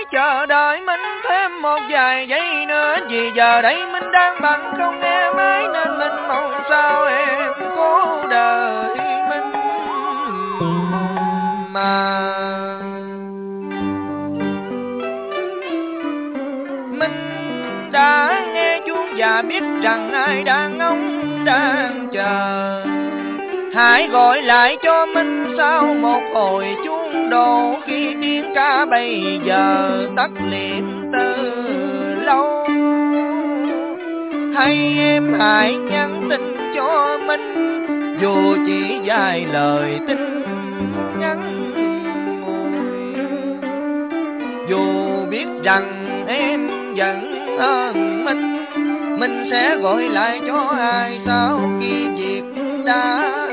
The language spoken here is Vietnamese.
chờ đợi Minh thêm một vài giây nữa, vì giờ đây Minh đang bận không nghe máy, nên Minh mong sao em cố đợi Minh mà. Minh đã nghe chuông và biết rằng ai đang ngóng đang chờ. Hãy gọi lại cho Minh sau một hồi chuông đổ, khi tiếng ca bây giờ tắt liệm từ lâu. Hay em hãy nhắn tin cho Minh, dù chỉ vài lời tin nhắn ngùi. Dù biết rằng em giận hơn Minh sẽ gọi lại cho ai sau khi việc đã